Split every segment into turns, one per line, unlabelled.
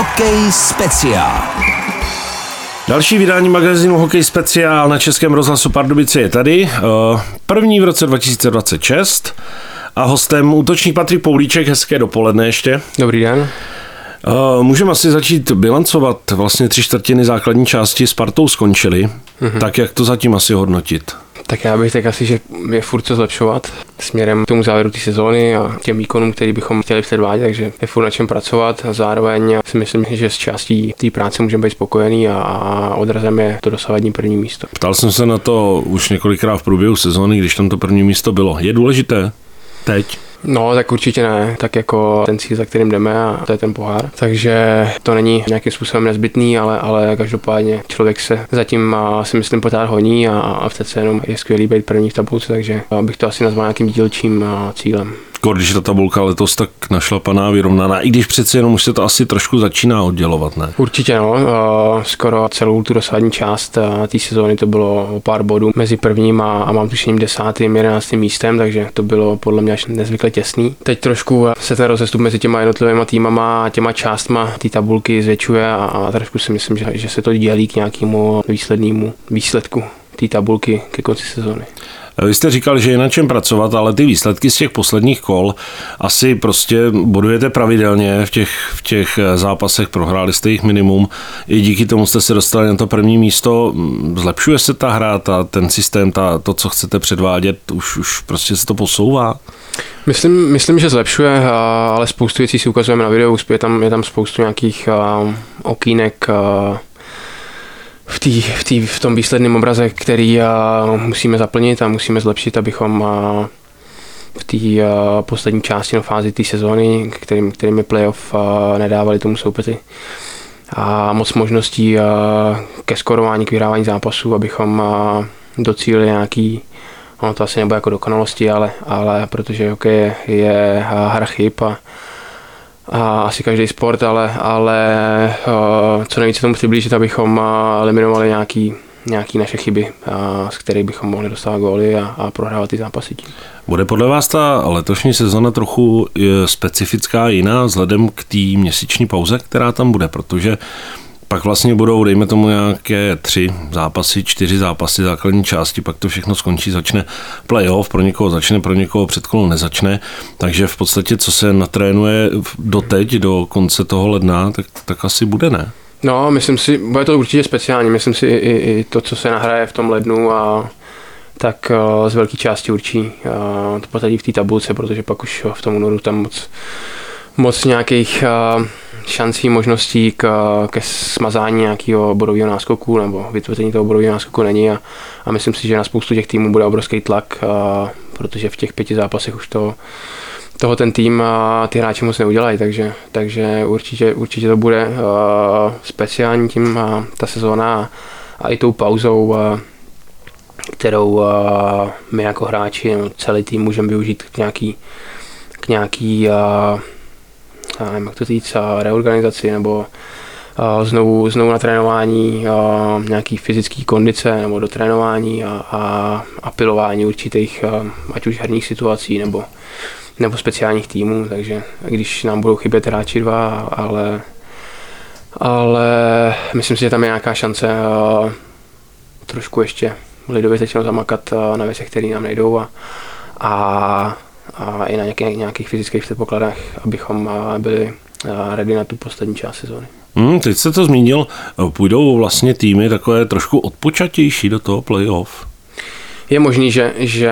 Hokej speciál.
Další vydání magazínu Hokej speciál na Českém rozhlasu Pardubice je tady. První v roce 2026 a hostem útočník Patrik Poulíček. Hezké dopoledne ještě.
Dobrý den.
Můžeme asi začít bilancovat. Vlastně 3/4 základní části Spartou skončily. Tak jak to zatím asi hodnotit?
Tak já bych tak asi, že je furt co zlepšovat směrem k tomu závěru té sezóny a těm výkonům, který bychom chtěli předvádět, takže je furt na čem pracovat a zároveň si myslím, že s částí té práce můžeme být spokojený a odrazem je to dosavadní první místo.
Ptal jsem se na to už několikrát v průběhu sezóny, když tam to první místo bylo. Je důležité teď?
No, tak určitě ne, tak jako ten cíl, za kterým jdeme, a to je ten pohár. Takže to není nějakým způsobem nezbytný, ale každopádně člověk se zatím si myslím pořád honí a přece jenom je skvělý být první v tabulce, takže bych to asi nazval nějakým dílčím cílem.
Když ta tabulka letos tak našlapaná, vyrovnaná, i když přeci jenom už se to asi trošku začíná oddělovat, ne?
Určitě no, skoro celou tu dosádní část té sezóny to bylo o pár bodů mezi prvním a mám tušením 10., 11. místem, takže to bylo podle mě až nezvykle těsný. Teď trošku se ten rozestup mezi těma jednotlivými týmama a těma částma té tabulky zvětšuje a trošku si myslím, že se to dělí k nějakému výslednému výsledku té tabulky ke konci sezóny.
Vy jste říkal, že je na čem pracovat, ale ty výsledky z těch posledních kol asi prostě bodujete pravidelně v těch zápasech, prohráli jste jich minimum. I díky tomu jste se dostali na to první místo. Zlepšuje se ta hra, ten systém, to, co chcete předvádět, už prostě se to posouvá?
Myslím, že zlepšuje, ale spoustu věcí si ukazujeme na videu, je tam spoustu nějakých okýnek v tom výsledném obraze, který musíme zaplnit a musíme zlepšit, abychom v té poslední části fázi té sezóny, kterým je playoff, nedávali tomu soupeři a moc možností ke skorování, k vyhrávání zápasů, abychom docílili nějaký, ono to asi nebude jako dokonalosti, ale protože hokej je hra chyb a asi každý sport, ale co nejvíce tomu přiblížit, abychom eliminovali nějaký naše chyby, z kterých bychom mohli dostávat góly a prohrávat ty zápasy.
Bude podle vás ta letošní sezona trochu specifická jiná vzhledem k té měsíční pauze, která tam bude, protože pak vlastně budou, dejme tomu, nějaké 3 zápasy, 4 zápasy základní části, pak to všechno skončí, začne playoff, pro někoho začne, pro někoho předkolo nezačne, takže v podstatě, co se natrénuje doteď, do konce toho ledna, tak asi bude, ne?
No, myslím si, bude to určitě speciální, myslím si i to, co se nahraje v tom lednu, tak z velké části určí to pozadí v té tabulce, protože pak už v tom únoru tam moc nějakých šancí, možností ke smazání nějakého bodového náskoku nebo vytvoření toho bodového náskoku není a myslím si, že na spoustu těch týmů bude obrovský tlak, protože v těch 5 zápasech už toho ten tým a ty hráči moc neudělají, takže určitě to bude speciální tím ta sezóna a i tou pauzou, kterou my jako hráči, celý tým můžeme využít k nějaký nevím, jak to říct, reorganizaci nebo znovu na trénování nějaký fyzický kondice nebo do trénování a pilování určitých ať už herních situací nebo speciálních týmů, takže když nám budou chybět hráči 2, ale myslím si, že tam je nějaká šance trošku ještě lidově začnou zamakat na věcech, které nám nejdou a i na nějakých fyzických předpokladech, abychom byli ready na tu poslední část sezóny.
Teď jste to zmínil, půjdou vlastně týmy takové trošku odpočatější do toho playoff?
Je možný, že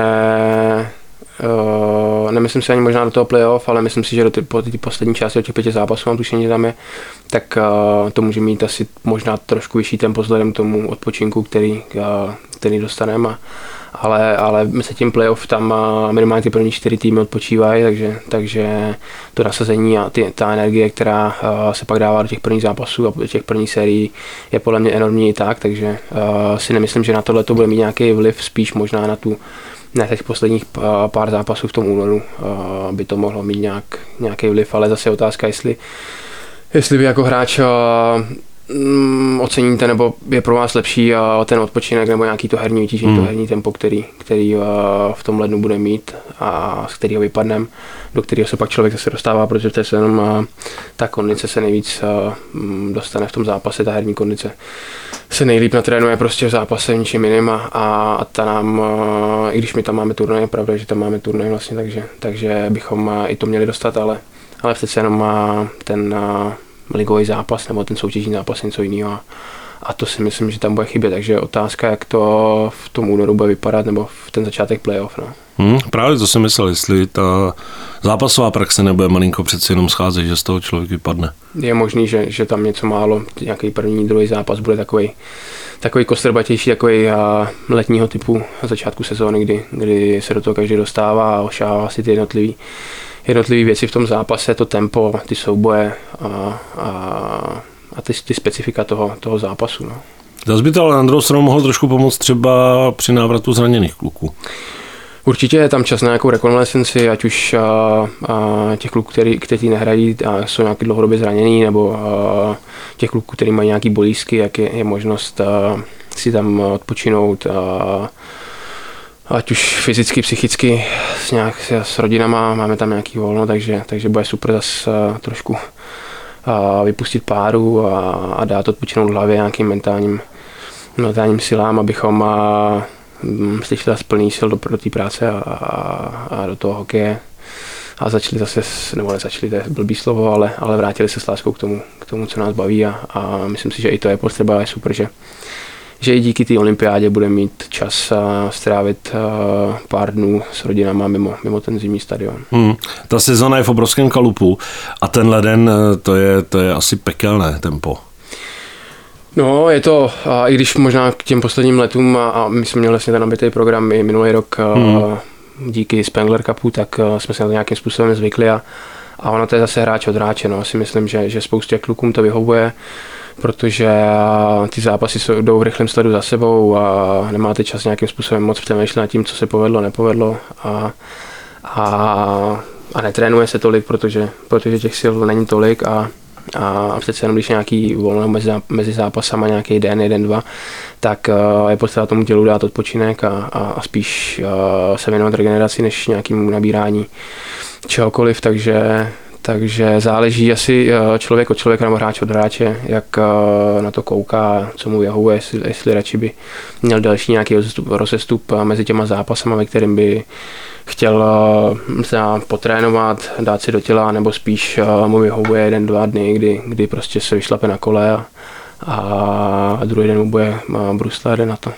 nemyslím si ani možná do toho playoff, ale myslím si, že po té poslední části od těch 5 zápasů, mám tušení, že tam je, tak to může mít asi možná trošku vyšší tempo vzhledem k tomu odpočinku, který dostaneme. Ale mezi tím playoff tam minimálně ty první 4 týmy odpočívají, takže to nasazení a ta energie, která se pak dává do těch prvních zápasů a do těch prvních sérií, je podle mě enormní i tak, takže si nemyslím, že na tohle to bude mít nějaký vliv, spíš možná na těch posledních pár zápasů v tom únoru by to mohlo mít nějaký vliv, ale zase je otázka, jestli vy jako hráč oceníte, nebo je pro vás lepší ten odpočinek nebo nějaký to herní vytížení, to herní tempo, který v tom lednu bude mít a z kterého vypadnem, do kterého se pak člověk zase dostává, protože to je jenom ta kondice se nejvíc dostane v tom zápase, ta herní kondice se nejlíp natrénuje prostě v zápase ničím jiným a ta nám, i když my tam máme turnaj, pravda, že tam máme turnaj vlastně, takže bychom i to měli dostat, ale přece jenom ten ligový zápas nebo ten soutěžní zápas něco jiného a to si myslím, že tam bude chybět, takže otázka, jak to v tom únoru bude vypadat nebo v ten začátek playoff. No.
Právě to jsem myslel, jestli ta zápasová praxe nebude malinko přeci jenom scházet, že z toho člověk vypadne.
Je možný, že tam něco málo, nějaký první, druhý zápas bude takový kostrbatější, takový letního typu na začátku sezóny, kdy se do toho každý dostává a ošává si ty jednotlivé věci v tom zápase, to tempo, ty souboje a ty specifika toho zápasu. No.
Zas by to ale na druhou stranu mohl trošku pomoct třeba při návratu zraněných kluků.
Určitě je tam čas na nějakou rekonvalescenci, ať už těch kluků, kteří nehrají a jsou nějaký dlouhodobě zraněný, nebo těch kluků, kteří mají nějaký bolízky, jak je možnost si tam odpočinout, ať už fyzicky, psychicky, s rodinama, máme tam nějaký volno, takže bude super zase trošku vypustit páru a dát odpočinout hlavě nějakým mentálním silám, abychom slyšeli zase plný sil do té práce a do toho hokeje a začali zase, nebo nezačali, to je blbý slovo, ale vrátili se s láskou k tomu, co nás baví a myslím si, že i to je potřeba, je super, že i díky té olympiádě budeme mít čas strávit pár dnů s rodinama mimo ten zimní stadion.
Ta sezona je v obrovském kalupu a ten leden, to je asi pekelné tempo.
No, je to, i když možná k těm posledním letům a my jsme měli vlastně ten nabitý program i minulý rok díky Spengler Cupu, tak jsme se na to nějakým způsobem zvykli a ono to je zase hráč od hráče. No. Si myslím, že spoustě klukům to vyhovuje, protože ty zápasy jdou v rychlém sledu za sebou a nemáte čas nějakým způsobem moc přemýšlet nad tím, co se povedlo, nepovedlo a netrénuje se tolik, protože těch sil není tolik a přece jenom když nějaký volno mezi zápasama, nějaký den, 1-2, tak je potřeba tomu tělu dát odpočinek a spíš se věnovat regeneraci než nějakému nabírání čehokoliv, takže záleží asi člověk od člověka nebo hráč od hráče, jak na to kouká, co mu vyhovuje, jestli radši by měl další nějaký rozestup mezi těma zápasama, ve kterým by chtěl potrénovat, dát si do těla, nebo spíš mu vyhovuje 1-2 dny, kdy prostě se vyšlape na kole a druhý den mu bude brusle a jde na to.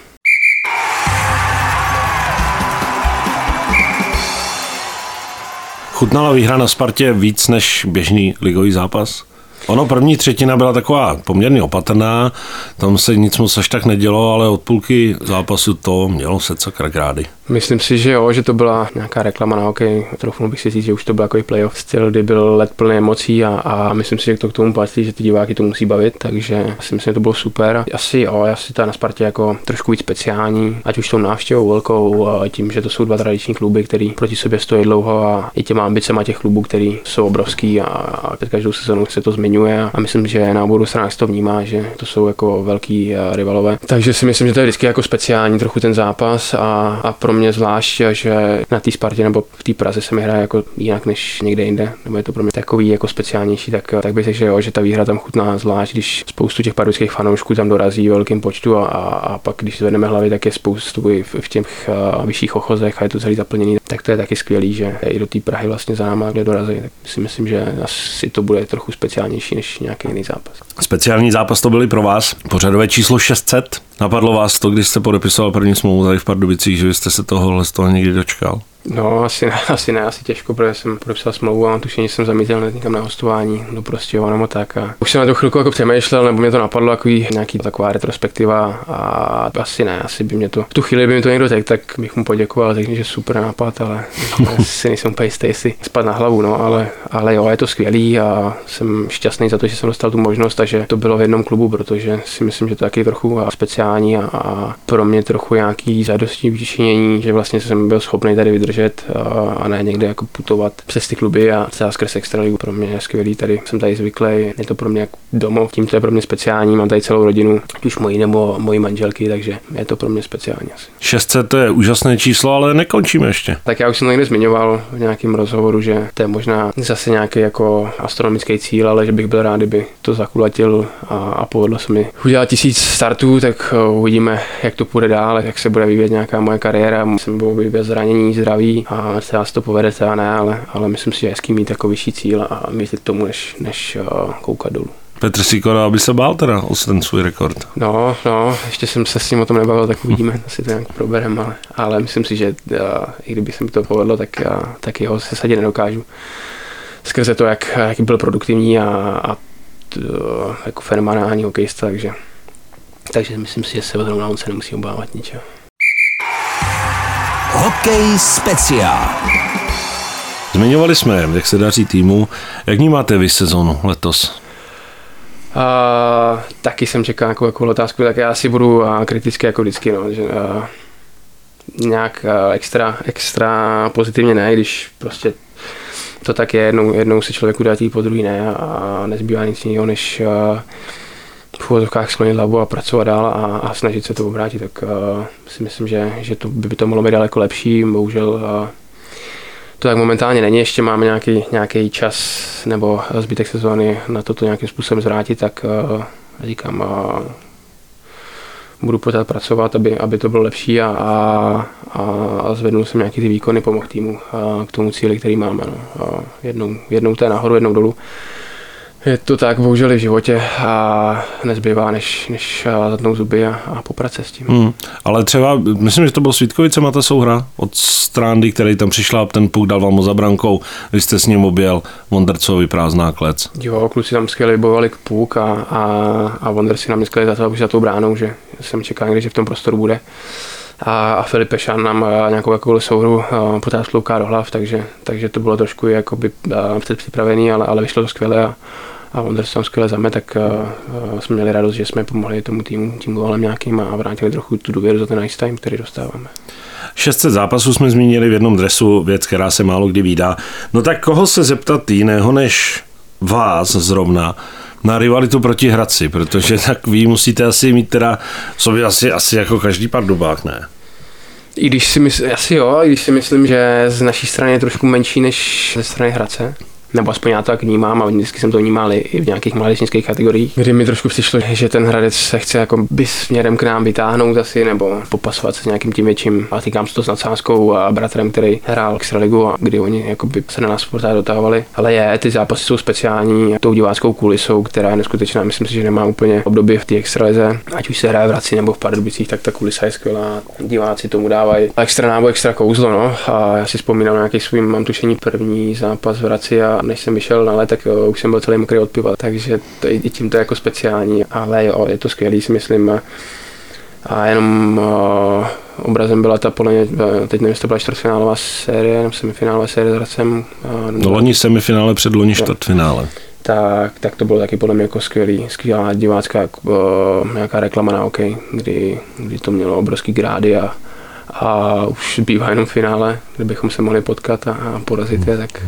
Chutnala výhra na Spartě víc než běžný ligový zápas? Ono první třetina byla taková poměrně opatrná, tam se nic moc až tak nedělo, ale od půlky zápasu to mělo se cakrak rády.
Myslím si, že jo, že to byla nějaká reklama na hokej, trochu bych si říct, že už to byl takový playoff styl, kdy byl let plný emocí a myslím si, že to k tomu patří, že ty diváky to musí bavit, takže si myslím, že to bylo super. Asi ta na Spartě jako trošku víc speciální, ať už tou návštěvou velkou, tím, že to jsou dva tradiční kluby, který proti sobě stojí dlouho a i těma ambicema těch klubů, který jsou obrovský a před každou sezónou se to zmiňuje a myslím, že na obou stranách to vnímá, že to jsou jako velký rivalové. Takže si myslím, že to je vždycky jako speciální trochu ten zápas a pro mě zvlášť, že na té Spartě nebo v té Praze se mi hraje jako jinak než někde jinde, nebo je to pro mě takový jako speciálnější, tak bych řekl, že jo, že ta výhra tam chutná zvlášť, když spoustu těch pardubických fanoušků tam dorazí ve velkém počtu a pak když zvedneme hlavy, tak je spoustu i v těch vyšších ochozech a je to celý zaplněný, tak to je taky skvělý, že i do té Prahy vlastně za náma kde dorazí, tak si myslím, že asi to bude trochu speciálnější než nějaký jiný zápas.
Speciální zápas to byly pro vás, pořadové číslo 600. Napadlo vás to, když jste podepisoval první smlouvu tady v Pardubicích, že jste se tohohle z toho někdy dočkal?
No, asi těžko, protože jsem podepsal smlouvu a tušení jsem zamítil někam na hostování do Prostějova nebo tak. A už jsem na to chvilku jako přemýšlel, nebo mě to napadlo nějaký taková retrospektiva a asi by mě to, v tu chvíli by mi to někdo řekl, tak bych mu poděkoval, řekl, že super nápad, ale si nejsem úplně jistý, jestli spad na hlavu, no, ale jo, je to skvělý a jsem šťastný za to, že jsem dostal tu možnost a že to bylo v jednom klubu, protože si myslím, že to je taky trochu speciální a pro mě trochu nějaký zadosti vyčinění, že vlastně jsem byl schopný tady vydržet držet a ne někde jako putovat přes ty kluby a třeba skrz extraligu. Pro mě je skvělý, jsem tady zvyklý, je to pro mě jako domov, tím to je pro mě speciální, mám tady celou rodinu, už moji nebo moji manželky, takže je to pro mě speciální asi.
600 to je úžasné číslo, ale nekončíme ještě.
Tak já už jsem to někde zmiňoval v nějakém rozhovoru, že to je možná zase nějaký jako astronomický cíl, ale že bych byl rád, kdyby to zakulatil a povedlo se mi udělat 1000 startů, tak uvidíme, jak to půjde dál, jak se bude vyvíjet nějaká moje kariéra, musím vyvíjet zranění, zdraví a třeba se to povede, třeba ne, ale myslím si, že je hezký mít jako vyšší cíl a mít k tomu, než koukat dolů. Petr
Sýkora, aby se bál teda o ten svůj rekord.
No, ještě jsem se s ním o tom nebavil, tak uvidíme, asi to nějak probereme, ale myslím si, že i kdyby se mi to povedlo, tak jeho se sadit nedokážu. Skrze to, jak byl produktivní a jako fenomenální hokejista, takže myslím si, že se zrovna on se nemusí obávat ničeho.
Hokej speciál.
Zmiňovali jsme, jak se daří týmu. Jak vnímáte vy sezonu letos?
Taky jsem čekal jako otázku, tak já asi budu kritický jako vždycky, no, že nějak extra pozitivně ne, když prostě to tak je, jednou se člověku dá po druhý ne a nezbývá nic jiného, než v úvozovkách sklonit hlavu a pracovat dál a snažit se to obrátit, tak si myslím, že to by to mohlo být daleko lepší, bohužel to tak momentálně není, ještě máme nějaký čas nebo zbytek sezóny na toto nějakým způsobem zvrátit, tak říkám, budu pořád pracovat, aby to bylo lepší a zvednu jsem nějaký ty výkony, pomohl týmu k tomu cíli, který máme. No. Jednou to je nahoru, jednou dolů. Je to tak bohužel i v životě a nezbývá, než zatnout zuby a poprat s tím.
Ale třeba, myslím, že to bylo s Vítkovicema ta souhra od Strandy, který tam přišla a ten puk dal vám za brankou, vy jste s ním objel Wondercovi prázdná klec.
Jo, kluci tam skvěle bojovali k puk a Wonder si nám dneska za tou bránou, že jsem čekal někdy, že v tom prostoru bude. A Filip Pešan nám nějakou jakou souhru potáhl Louka do hlav, takže to bylo trošku jakoby předpřipravený, ale vyšlo to skvěle a Wonder se tam skvěle zame, tak jsme měli radost, že jsme pomohli tomu týmu tím gólem nějakým a vrátili trochu tu důvěru za ten ice time, který dostáváme.
600 zápasů jsme zmínili v jednom dresu, věc, která se málo kdy vídá. No tak koho se zeptat jiného než vás zrovna na rivalitu proti Hradci, protože tak vy musíte asi mít teda sobě asi jako každý pardubák, ne?
I když si myslím, že z naší strany je trošku menší než ze strany Hradce. Nebo aspoň já to tak vnímám a vždycky jsem to vnímal i v nějakých mládežnických kategoriích, kdy mi trošku přišlo, že ten Hradec se chce jako by směrem k nám vytáhnout asi, nebo popasovat se s nějakým tím větším, a týkám se to s nadsázkou a bratrem, který hrál extraligu a kdy oni jako by se na nás pořád dotávali. Ale ty zápasy jsou speciální tou diváckou kulisou, která je neskutečná, myslím si, že nemá úplně období v té extralize. Ať už se hraje v Hradci nebo v Pardubicích, tak ta kulisa je skvělá. Diváci tomu dávají extra náboj, extra kouzlo, no. A já si vzpomínám nějaký svůj, mám tušení první zápas v Hradci a než jsem vyšel na let, tak už jsem byl celý mokrý od piva, takže to i tím to je jako speciální, ale jo, je to skvělý, si myslím. A jenom obrazem byla ta podle mě, teď nevím, jestli to byla čtvrtfinálová série, nebo semifinálová série s Hradcem.
Loni semifinále, předloni čtvrtfinále.
Tak to bylo taky podle mě jako skvělá divácká nějaká reklama na hokej, kdy to mělo obrovský grády a už zbývá jenom finále, kde bychom se mohli potkat a porazit je, tak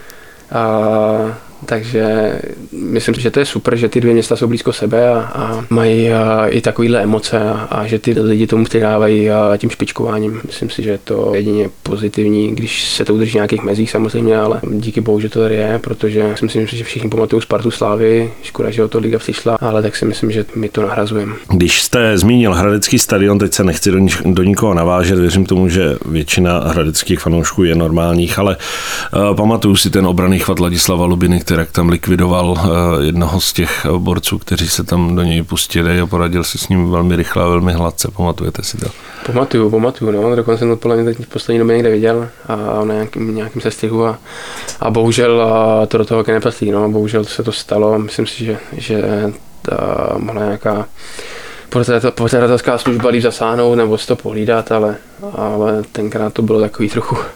takže myslím, že to je super, že ty dvě města jsou blízko sebe a mají i takovýhle emoce a že ty lidi tomu přidávají tím špičkováním. Myslím si, že je to jedině pozitivní, když se to udrží v nějakých mezích samozřejmě, ale díky bohu, že to tady je, protože si myslím, že všichni pamatují Spartu Slávy, škoda, že o to liga přišla, ale tak si myslím, že my to nahrazujeme.
Když jste zmínil hradecký stadion, teď se nechci do nikoho navážet, věřím tomu, že většina hradeckých fanoušků je normálních, ale pamatuju si ten obranný chvat Ladislava Lubiny, který tam likvidoval jednoho z těch borců, kteří se tam do něj pustili a poradil si s ním velmi rychle a velmi hladce. Pamatujete si to?
Pamatuju, no. Dokonce jsem to podle mě teď v poslední době někde viděl a na nějakým sestřihu a bohužel to do toho nepatří, no. Bohužel se to stalo. Myslím si, že mohla nějaká pořadatelská služba líp zasáhnout nebo si to pohlídat, ale tenkrát to bylo takový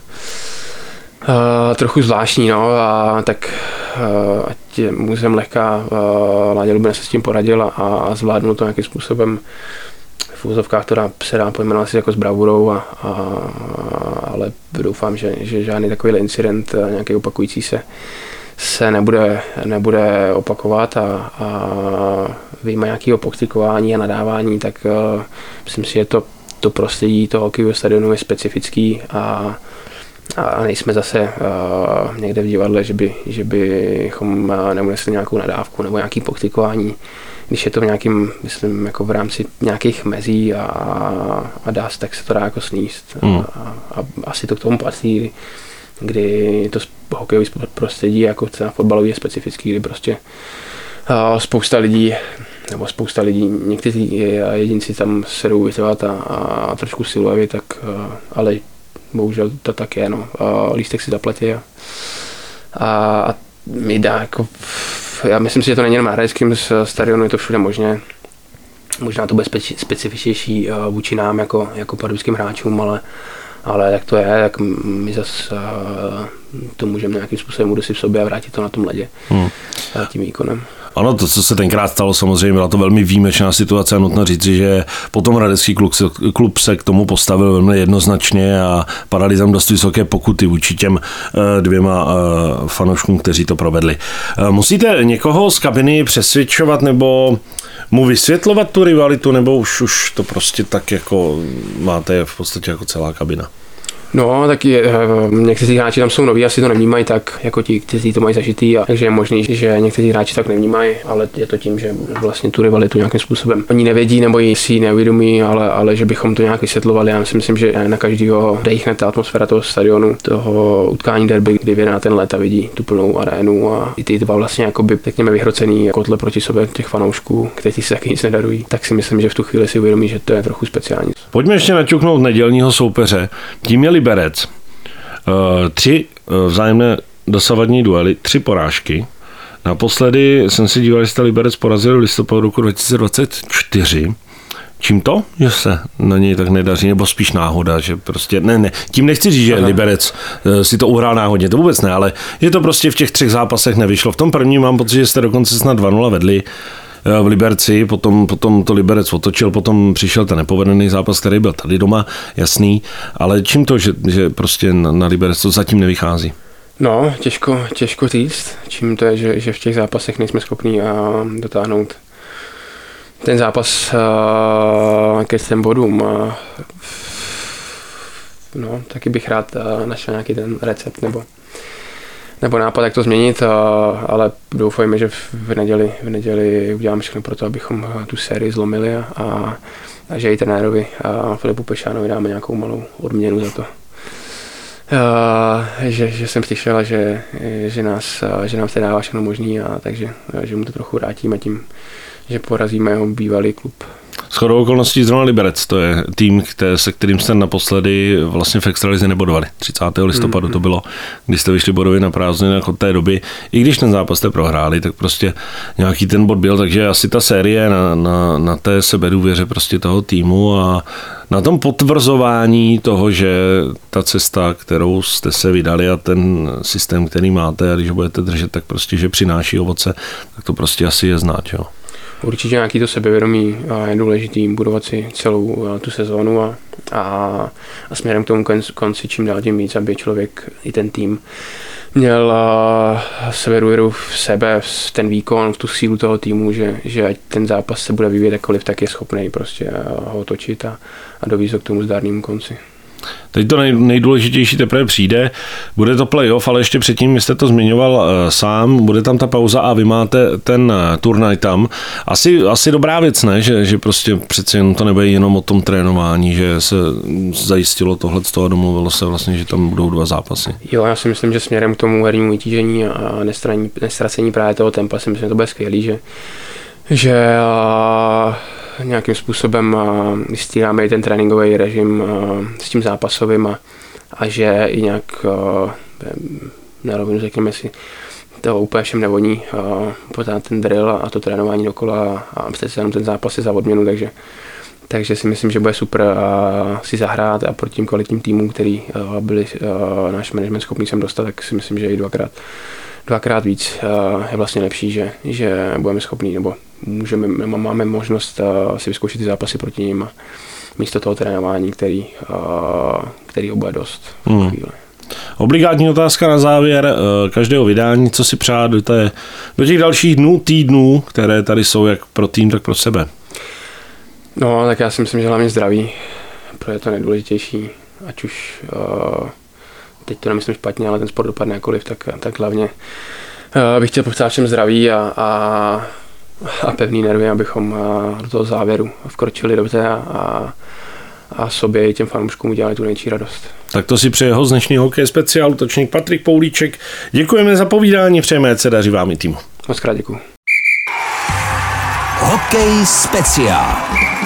trochu zvláštní, no, a tak ať mu jsem lehká, Láďa Lubina se s tím poradil a zvládnul to nějakým způsobem v úzovkách to se dá pojmenovat si jako s bravurou, ale doufám, že žádný takový incident, nějaký opakující se nebude opakovat a vyjma nějakého pokřikování a nadávání, tak myslím si, že to prostředí toho hokejového stadionu je specifický a nejsme zase někde v divadle, že bychom neunesli nějakou nadávku nebo nějaký pokřikování, když je to v nějakým, myslím, jako v rámci nějakých mezí a dá se, tak se to dá jako sníst. A asi to k tomu patří, kdy to hokejové prostředí jako třeba fotbalový je specifický, kdy prostě spousta lidí, někteří jedinci tam se jdou vytrvat a trošku silují, tak ale bohužel to tak je, no. Lístek si zaplatí a mi dá jako, já myslím si, že to není jenom na hradeckém stadionu, je to všude možné. Možná to bude specifičnější vůči nám jako pardubickým hráčům, ale jak to je, tak my zase to můžeme nějakým způsobem udusit v sobě a vrátit to na tom ledě tím výkonem.
Ano, to, co se tenkrát stalo, samozřejmě byla to velmi výjimečná situace a nutno říci, že potom hradecký klub se k tomu postavil velmi jednoznačně a padaly tam dost vysoké pokuty vůči těm dvěma fanouškům, kteří to provedli. Musíte někoho z kabiny přesvědčovat nebo mu vysvětlovat tu rivalitu, nebo už to prostě tak jako máte v podstatě jako celá kabina?
No, tak někteří hráči tam jsou noví, asi to nevnímají tak, jako ti, kteří to mají zažitý, takže je možný, že někteří hráči tak nevnímají, ale je to tím, že vlastně tu rivalitu nějakým způsobem oni nevědí nebo si ji neuvědomí, ale že bychom to nějak vysvětlovali. Já si myslím, že na každého dejchne ta atmosféra toho stadionu, toho utkání derby, kdy vyjde na ten let a vidí tu plnou arénu a i ty dva vlastně jakoby, řekněme, vyhrocený kotle proti sobě těch fanoušků, kteří si taky nic nedarují, tak si myslím, že v tu chvíli si uvědomí, že to je trochu speciální.
Pojďme ještě naťuknout nedělního soupeře. Tím je Liberec. 3 vzájemné dosavadní duely, 3 porážky. Naposledy jsem si díval, že Liberec porazil v listopadu roku 2024. Čím to, že se na něj tak nedaří, nebo spíš náhoda, že prostě, ne, tím nechci říct, že Liberec si to uhrál náhodně, to vůbec ne, ale že to prostě v těch 3 zápasech nevyšlo. V tom prvním mám pocit, že jste dokonce snad 2-0 vedli v Liberci, potom to Liberec otočil, potom přišel ten nepovedený zápas, který byl tady doma, jasný, ale čím to, že prostě na Liberec to zatím nevychází? No,
těžko říct, čím to je, že v těch zápasech nejsme schopní dotáhnout ten zápas ke 3 bodům. No, taky bych rád našel nějaký ten recept nebo nápad, jak to změnit, ale doufajme, že v neděli uděláme všechno pro to, abychom tu sérii zlomili a že i trenérovi a Filipu Pešánovi dáme nějakou malou odměnu za to. Že jsem přišel a že nám se dává všechno možný, a takže že mu to trochu vrátíme tím, že porazíme jeho bývalý klub.
Shodou okolností zrovna Liberec, to je tým, se kterým jste naposledy vlastně v extralize nebodovali. 30. listopadu to bylo, kdy jste vyšli bodově na prázdniny od té doby. I když ten zápas jste prohráli, tak prostě nějaký ten bod byl, takže asi ta série na té sebedůvěře prostě toho týmu a na tom potvrzování toho, že ta cesta, kterou jste se vydali a ten systém, který máte a když ho budete držet, tak prostě, že přináší ovoce, tak to prostě asi je znát, jo.
Určitě nějaký to sebevědomí je důležitý budovat si celou tu sezónu a směrem k tomu konci čím dál tím víc, aby člověk i ten tým měl sebedůvěru v sebe, v ten výkon, v tu sílu toho týmu, že ať ten zápas se bude vyvíjet jakkoliv, tak je schopný prostě ho otočit a dovízt k tomu zdárnému konci.
Teď to nejdůležitější teprve přijde, bude to playoff, ale ještě předtím jste to zmiňoval sám, bude tam ta pauza a vy máte ten turnaj tam. Asi dobrá věc, ne? Že prostě přece jen to nebude jenom o tom trénování, že se zajistilo tohleto a domluvilo se vlastně, že tam budou 2 zápasy.
Jo, já si myslím, že směrem k tomu hernímu vytížení a nestracení právě toho tempa si myslím, že to bude skvělý, že nějakým způsobem střídáme i ten tréninkový režim s tím zápasovým a že i nějak na rovinu řekněme si toho úplně všem nevoní pořád ten drill a to trénování dokola a přece jenom ten zápas je za odměnu, takže si myslím, že bude super si zahrát a proti tím kvalitním týmům, který byli náš management schopný sem dostat, tak si myslím, že i dvakrát víc je vlastně lepší, že budeme schopní, nebo máme možnost si vyzkoušet ty zápasy proti nim místo toho trénování, který ho bude dost v chvíli.
Obligátní otázka na závěr každého vydání, co si přát do těch dalších dnů, týdnů, které tady jsou jak pro tým, tak pro sebe.
No, tak já si myslím, že hlavně zdraví, protože je to nejdůležitější, ať už teď to nemyslím špatně, ale ten sport dopadne jakkoliv, tak hlavně bych chtěl popřát všem zdraví a pevný nervy, abychom do toho závěru vkročili dobře a sobě i těm fanouškům udělali tu největší radost.
Tak to si přeje host dnešního Hokej speciálu, útočník Patrik Poulíček. Děkujeme za povídání, přejeme, ať se daří vám i týmu.
Moc krát děkuju.
Hokej speciál.